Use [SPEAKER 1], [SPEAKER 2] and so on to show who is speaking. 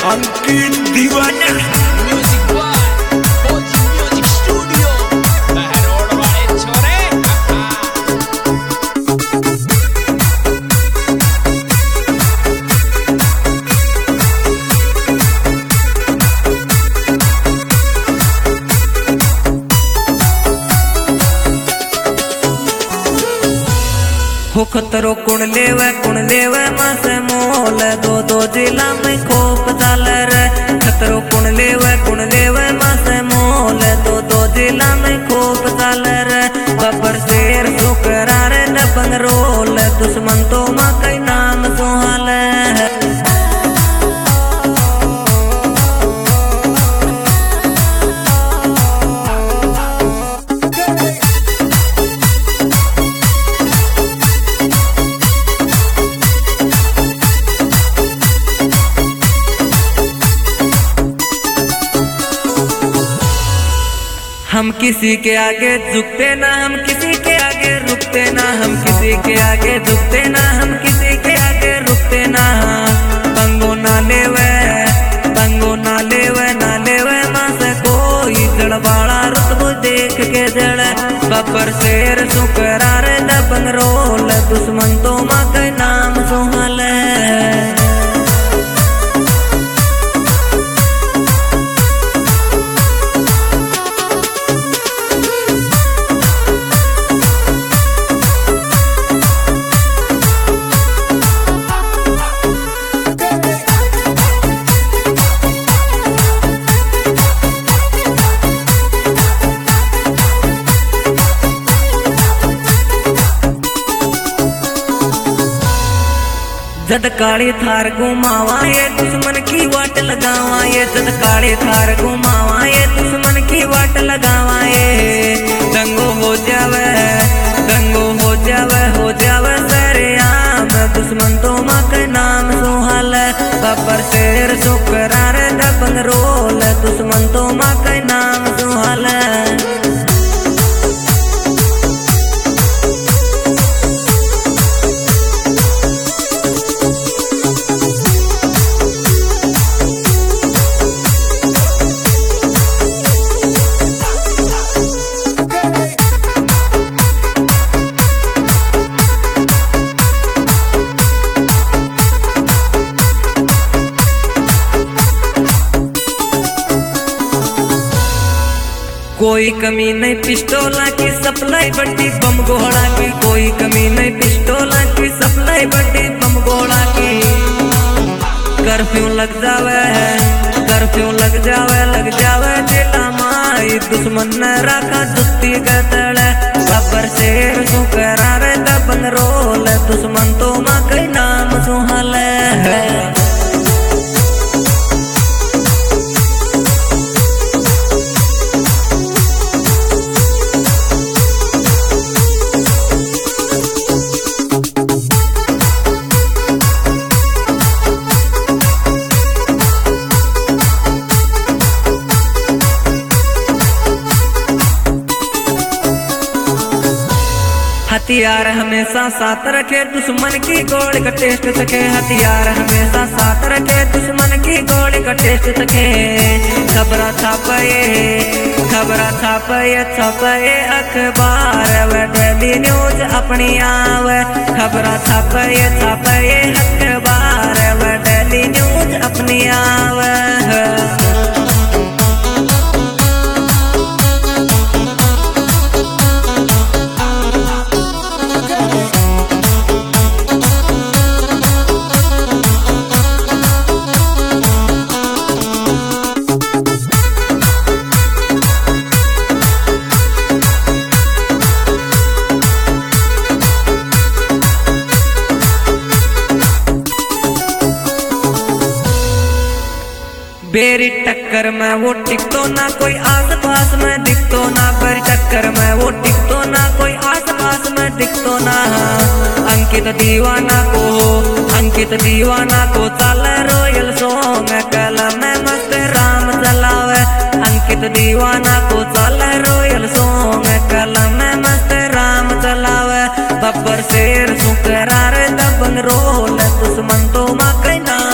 [SPEAKER 1] Ankit Deewana
[SPEAKER 2] music by Fauji music studio Behror वाले छोरे।
[SPEAKER 3] हो खतरो कुण लेवे मासे मोल दो दो जिला में खोप चाल रे। खतरो कुण लेवे मासे मोल दो दो जिला में खोप चाल रे। बबर शेर सुकरा रे न बंगरोल दुश्मन तो माँ कई नाम सुहाल है। हम किसी के आगे झुकते ना, हम किसी के आगे रुकते ना, हम किसी के आगे झुकते ना, हम किसी के आगे रुकते ना। पंगो ना लेवे माँ से कोई जड़बाड़ा रुतबो देख के जड़। बबर शेर सुकरा रे न बंगरोल दुश्मन तो माँ के नाम सुहाल है। जद काली थार घुमावा ये दुश्मन की वाट लगावा ये। जद काली थार घुमावा ये दुश्मन की वाट लगावा ये। दंगो हो जावे सरेआम दुश्मन तो माँ के नाम सुहाल। बबर शेर सुकरा रे न बंगरोल दुश्मन तो माँ के नाम सुहाल। कोई कमी नहीं पिस्टोला की सप्लाई बड़ी बम गोला की। कोई कमी नहीं पिस्टोला की सप्लाई बड़ी बम गोला की। कर्फ्यू लग जावे जिला माई दुश्मन ने रखा जुत्ती का तड़े। बबर शेर सुकरा रे द बंगरोल दुश्मन तो माँ के नाम सुहाल है। हथियार हमेशा साथ रखे दुश्मन की गोली का टेस्ट सके। हथियार हमेशा साथ रखे दुश्मन की गोली का टेस्ट सके। खबरा छापे अखबार व डेली न्यूज अपनी आवे। खबरा छापे अखबार व डेली न्यूज अपनी आवे। बेरी टक्कर में वो टिकतो ना, कोई आस पास में दिखतो ना। बेरी टक्कर में वो टिकतो ना, कोई आस पास में दिखतो ना। अंकित दीवाना को चल रॉयल सॉन्ग कलम में मस्त राम चलावे। अंकित दीवाना को चल रॉयल सॉन्ग कलम में मस्त राम चलावे। बबर शेर सुकरा रे द बंगरोल दुश्मन तो माँ के नाम